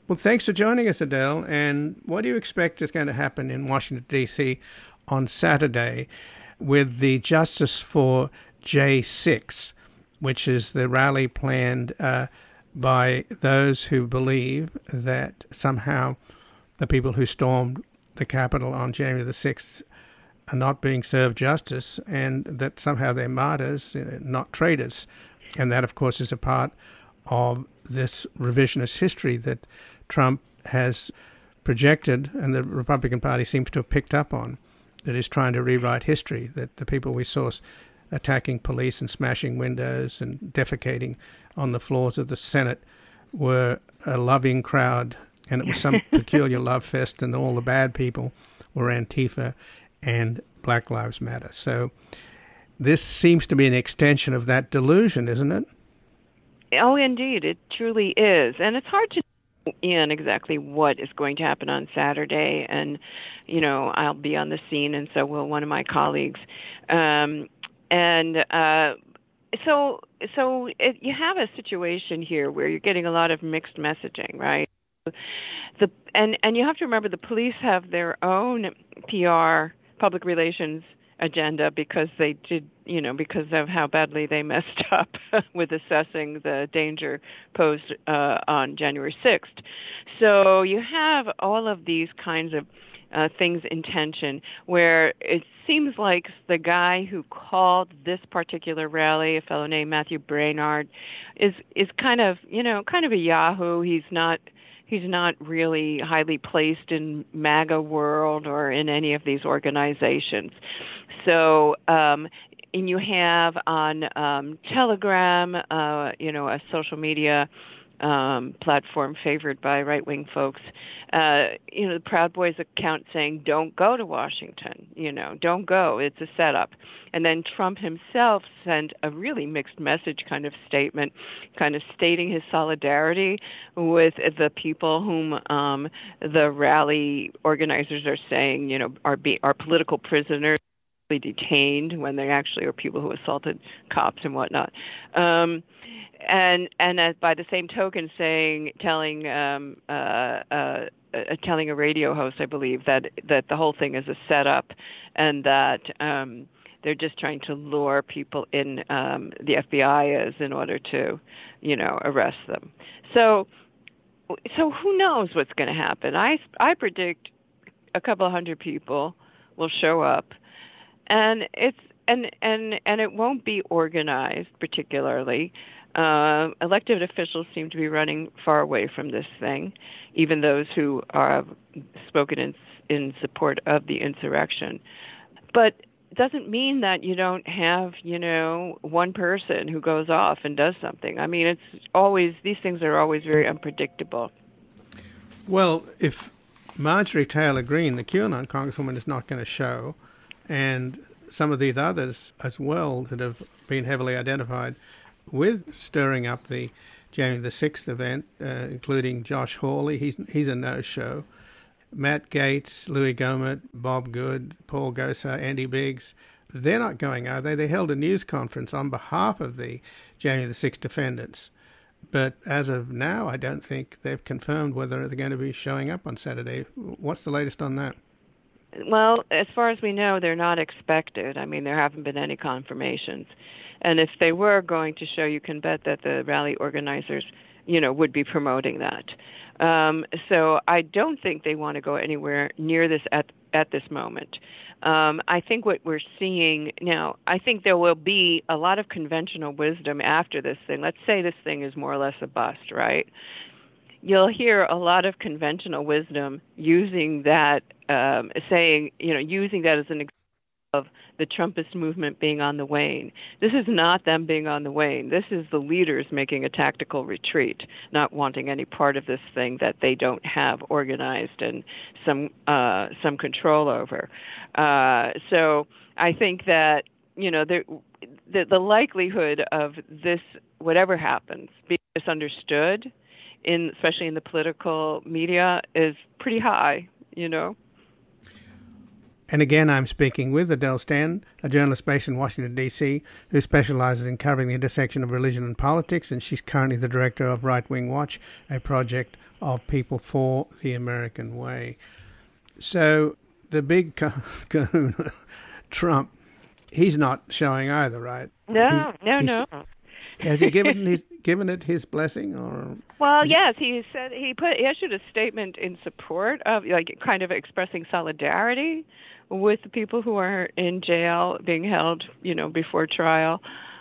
Well, thanks for joining us, Adele. And what do you expect is going to happen in Washington, D.C. on Saturday with the Justice for J6, which is the rally planned by those who believe that somehow the people who stormed the Capitol on January the 6th are not being served justice, and that somehow they're martyrs, not traitors. And that, of course, is a part of this revisionist history that Trump has projected and the Republican Party seems to have picked up on, that is trying to rewrite history, that the people we saw attacking police and smashing windows and defecating on the floors of the Senate were a loving crowd, and it was some peculiar love fest, and all the bad people were Antifa and Black Lives Matter. So this seems to be an extension of that delusion, isn't it?
Oh, indeed. It truly is. And it's hard to know, Ian, exactly what is going to happen on Saturday. And, I'll be on the scene, and so will one of my colleagues. So you have a situation here where you're getting a lot of mixed messaging, right? And you have to remember the police have their own PR, public relations agenda because they did, because of how badly they messed up with assessing the danger posed on January 6th. So you have all of these kinds of things in tension where it seems like the guy who called this particular rally, a fellow named Matthew Brainard, is kind of a yahoo. He's not really highly placed in MAGA world or in any of these organizations. So, and you have on Telegram, a social media platform favored by right-wing folks, the Proud Boys account saying, don't go to Washington, don't go, it's a setup. And then Trump himself sent a really mixed message kind of statement, kind of stating his solidarity with the people whom the rally organizers are saying, are political prisoners, detained when they actually are people who assaulted cops and whatnot. And by the same token, telling a radio host, I believe, that the whole thing is a setup, and that they're just trying to lure people in. The FBI is in order to, arrest them. So who knows what's going to happen? I predict a couple hundred people will show up, and it won't be organized particularly. Elected officials seem to be running far away from this thing, even those who have spoken in support of the insurrection. But it doesn't mean that you don't have, one person who goes off and does something. I mean, these things are always very unpredictable.
Well, if Marjorie Taylor Greene, the QAnon congresswoman, is not going to show, and some of these others as well that have been heavily identified with stirring up the January the 6th event, including Josh Hawley, he's a no-show. Matt Gaetz, Louis Gohmert, Bob Good, Paul Gosar, Andy Biggs, they're not going, are they? They held a news conference on behalf of the January the 6th defendants. But as of now, I don't think they've confirmed whether they're going to be showing up on Saturday. What's the latest on that?
Well, as far as we know, they're not expected. I mean, there haven't been any confirmations. And if they were going to show, you can bet that the rally organizers, would be promoting that. So I don't think they want to go anywhere near this at this moment. I think what we're seeing now, I think there will be a lot of conventional wisdom after this thing. Let's say this thing is more or less a bust, right? You'll hear a lot of conventional wisdom using that, using that as an example of the Trumpist movement being on the wane. This is not them being on the wane. This is the leaders making a tactical retreat, not wanting any part of this thing that they don't have organized and some control over. So I think that the likelihood of this, whatever happens, being misunderstood, especially in the political media, is pretty high.
And again, I'm speaking with Adele Stan, a journalist based in Washington, D.C., who specializes in covering the intersection of religion and politics, and she's currently the director of Right Wing Watch, a project of People for the American Way. So the big kahuna, Trump, he's not showing either, right?
No.
Has he given it his blessing, or?
Well, yes, he said he issued a statement in support of, like, kind of expressing solidarity with the people who are in jail, being held, before trial,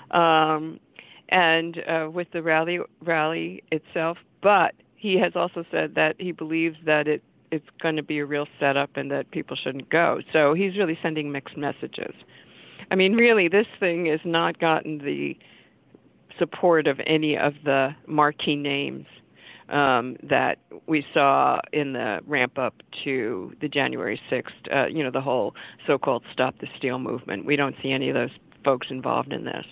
and with the rally itself. But he has also said that he believes that it's going to be a real setup and that people shouldn't go. So he's really sending mixed messages. I mean, really, this thing has not gotten the support of any of the marquee names that we saw in the ramp up to the January 6th, the whole so-called Stop the Steal movement. We don't see any of those folks involved in this.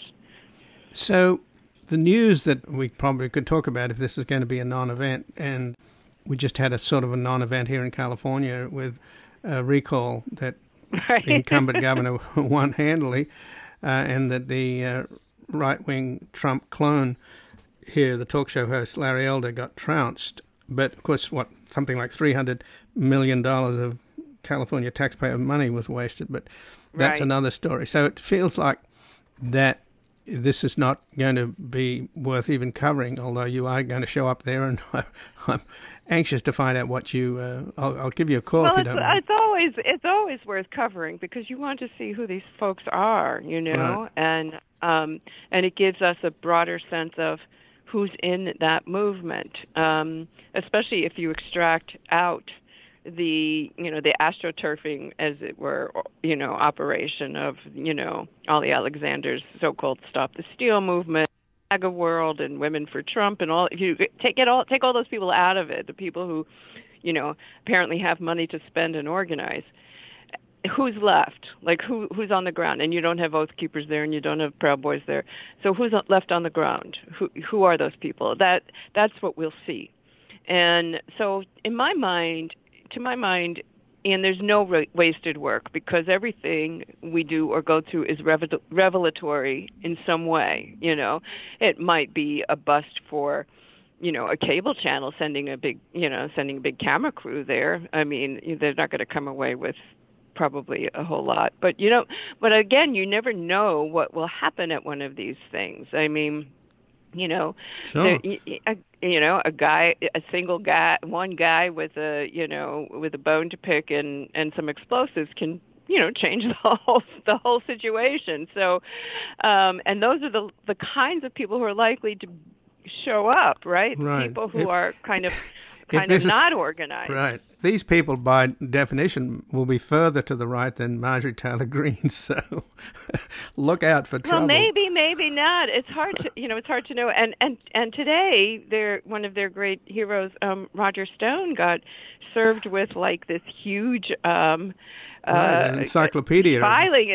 So the news that we probably could talk about if this is going to be a non-event, and we just had a sort of a non-event here in California with a recall that the incumbent governor won handily, and that the right-wing Trump clone here, the talk show host Larry Elder, got trounced. But, of course, something like $300 million of California taxpayer money was wasted. But that's another story. So it feels like that this is not going to be worth even covering, although you are going to show up there, and I'm anxious to find out what you. I'll give you a call if you don't mind.
It's always worth covering because you want to see who these folks are,
Right.
and it gives us a broader sense of who's in that movement, especially if you extract out the astroturfing, as it were, operation of, Ollie Alexander's so-called Stop the Steal movement, MAGA world, and Women for Trump, and all. If you take all those people out of it, the people who, apparently have money to spend and organize, who's left? Like who's on the ground? And you don't have Oath Keepers there, and you don't have Proud Boys there. So who's left on the ground? Who are those people? That's what we'll see. And so, to my mind, and there's no wasted work because everything we do or go through is revelatory in some way. It might be a bust for, a cable channel sending a big camera crew there. I mean, they're not going to come away with probably a whole lot, but again, you never know what will happen at one of these things. I mean,
Sure.
one guy with a bone to pick and some explosives can, change the whole situation. So, and those are the kinds of people who are likely to show up, right?
Right.
People who are kind of not organized.
Right. These people, by definition, will be further to the right than Marjorie Taylor Greene. So look out for trouble.
Well, maybe not. It's hard to, it's hard to know. And today, one of their great heroes, Roger Stone, got served with like this huge
an encyclopedia
filing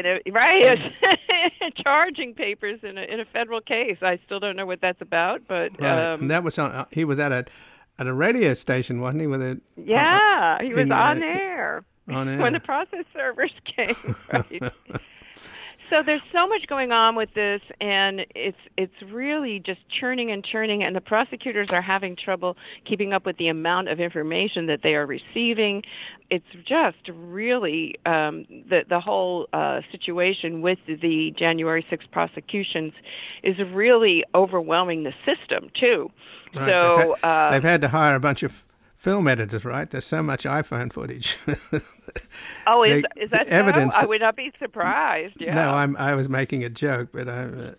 charging papers in a federal case. I still don't know what that's about, but
and that was on. He was at a radio station, wasn't he? He
was on air when the process servers came. Right. So there's so much going on with this, and it's really just churning and churning, and the prosecutors are having trouble keeping up with the amount of information that they are receiving. It's just really the whole situation with the January 6th prosecutions is really overwhelming the system, too.
Right.
So
they've had to hire a bunch of film editors, right? There's so much iPhone footage.
Oh, is that
evidence?
So? I would not be surprised. Yeah.
No, I was making a joke, but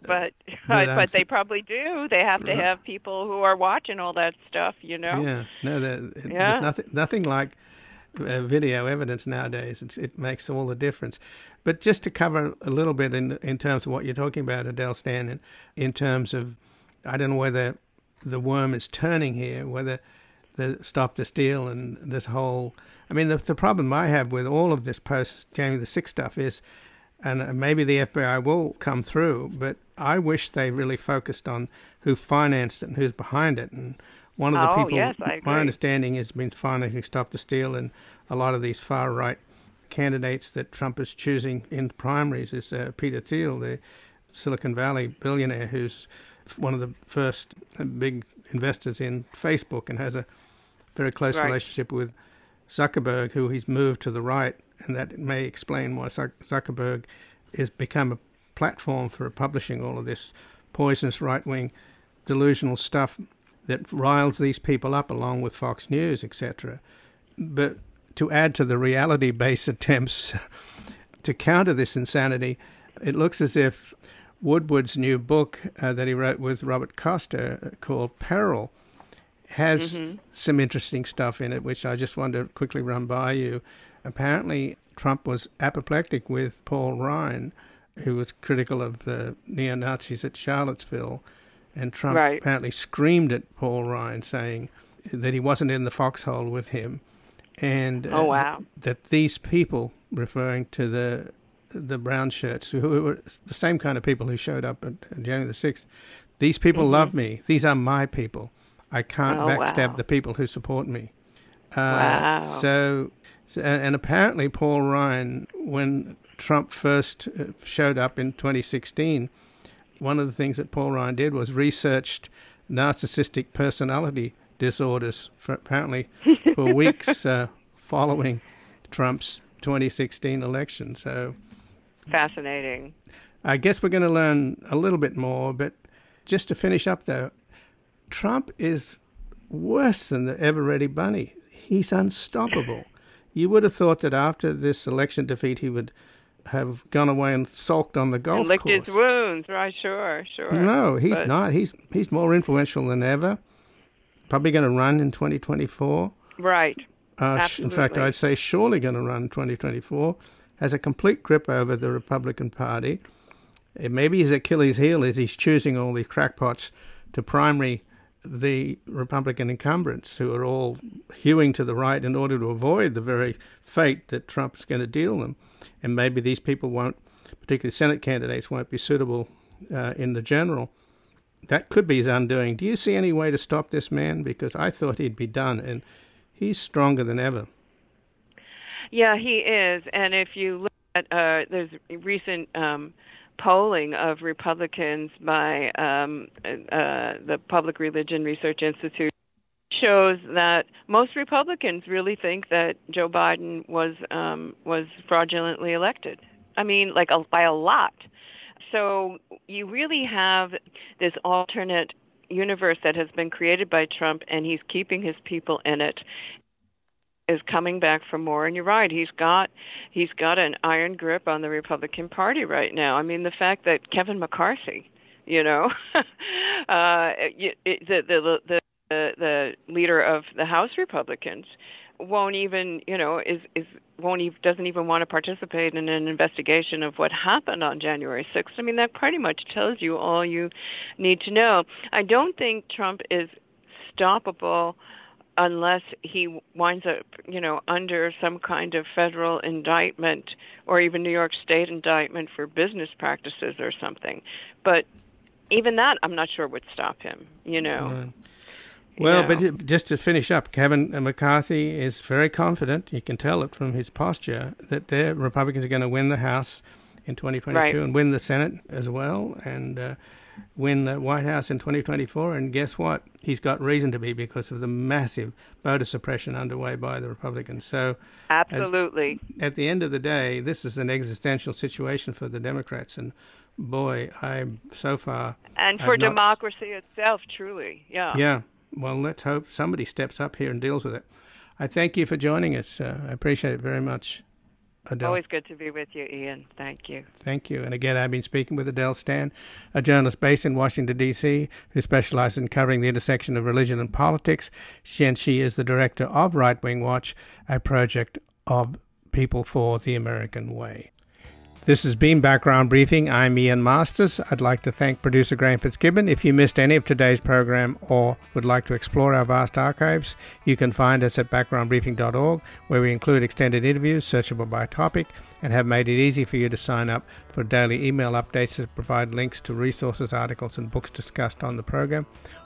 but they probably do. They have to have people who are watching all that stuff.
Yeah. No, there's nothing like video evidence nowadays. It makes all the difference. But just to cover a little bit in terms of what you're talking about, Adele Stan, in terms of, I don't know whether the worm is turning here, whether the Stop the Steal and this whole... I mean, the problem I have with all of this post-January the 6th stuff is, and maybe the FBI will come through, but I wish they really focused on who financed it and who's behind it. And one of the people,
yes, I agree.
my understanding, has been financing Stop the Steal and a lot of these far-right candidates that Trump is choosing in primaries is Peter Thiel, the Silicon Valley billionaire who's one of the first big investors in Facebook and has a very close relationship with Zuckerberg, who he's moved to the right, and that may explain why Zuckerberg has become a platform for publishing all of this poisonous right-wing delusional stuff that riles these people up, along with Fox News, etc. But to add to the reality-based attempts to counter this insanity, it looks as if Woodward's new book that he wrote with Robert Costa called Peril has some interesting stuff in it, which I just want to quickly run by you. Apparently, Trump was apoplectic with Paul Ryan, who was critical of the neo-Nazis at Charlottesville, and Trump apparently screamed at Paul Ryan, saying that he wasn't in the foxhole with him, and that these people, referring to the brown shirts, who were the same kind of people who showed up at January the 6th, these people love me. These are my people. I can't backstab the people who support me. So, and apparently Paul Ryan, when Trump first showed up in 2016, one of the things that Paul Ryan did was researched narcissistic personality disorders for weeks following Trump's 2016 election. So
fascinating.
I guess we're going to learn a little bit more, but just to finish up, though, Trump is worse than the ever-ready bunny. He's unstoppable. You would have thought that after this election defeat, he would have gone away and sulked on the golf course.
Licked his wounds, right? Sure.
No, he's not. He's more influential than ever. Probably going to run in 2024.
Right. Absolutely.
In fact, I'd say surely going to run in 2024. Has a complete grip over the Republican Party. Maybe his Achilles heel is he's choosing all these crackpots to primary the Republican incumbents, who are all hewing to the right in order to avoid the very fate that Trump is going to deal them. And maybe these people won't, particularly Senate candidates, won't be suitable in the general. That could be his undoing. Do you see any way to stop this man? Because I thought he'd be done, and he's stronger than ever.
Yeah, he is. And if you look at there's recent polling of Republicans by the Public Religion Research Institute shows that most Republicans really think that Joe Biden was fraudulently elected. I mean, by a lot. So you really have this alternate universe that has been created by Trump, and he's keeping his people in it, is coming back for more. And you're right, he's got an iron grip on the Republican Party right now. I mean, the fact that Kevin McCarthy, the leader of the House Republicans, won't even, doesn't even want to participate in an investigation of what happened on January 6th. I mean, that pretty much tells you all you need to know. I don't think Trump is stoppable unless he winds up, under some kind of federal indictment or even New York State indictment for business practices or something. But even that, I'm not sure would stop him,
Right. Well, but just to finish up, Kevin McCarthy is very confident, you can tell it from his posture, that the Republicans are going to win the House in 2022 and win the Senate as well, and win the White House in 2024. And guess what? He's got reason to be, because of the massive voter suppression underway by the Republicans. So
absolutely.
At the end of the day, this is an existential situation for the Democrats, and boy, I'm so far... And
for democracy itself, truly, yeah.
Yeah. Well, let's hope somebody steps up here and deals with it. I thank you for joining us. I appreciate it very much, Adele.
Always good to be with you, Ian. Thank you.
Thank you. And again, I've been speaking with Adele Stan, a journalist based in Washington, D.C., who specializes in covering the intersection of religion and politics. She is the director of Right Wing Watch, a project of People for the American Way. This has been Background Briefing. I'm Ian Masters. I'd like to thank producer Graham Fitzgibbon. If you missed any of today's program or would like to explore our vast archives, you can find us at backgroundbriefing.org, where we include extended interviews searchable by topic and have made it easy for you to sign up for daily email updates that provide links to resources, articles, and books discussed on the program.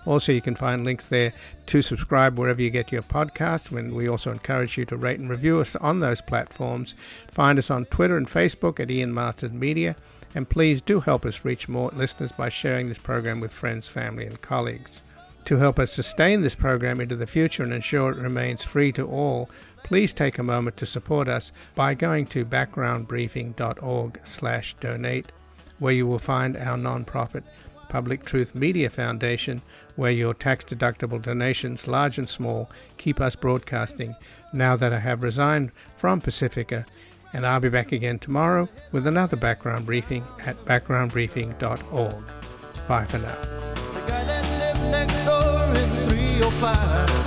Also, you can find links there to subscribe wherever you get your podcasts. And we also encourage you to rate and review us on those platforms. Find us on Twitter and Facebook at Ian Masters Media. And please do help us reach more listeners by sharing this program with friends, family, and colleagues. To help us sustain this program into the future and ensure it remains free to all, please take a moment to support us by going to backgroundbriefing.org/donate, where you will find our non-profit Public Truth Media Foundation, where your tax-deductible donations, large and small, keep us broadcasting now that I have resigned from Pacifica. And I'll be back again tomorrow with another Background Briefing at backgroundbriefing.org. Bye for now.
The guy that lived next door in 305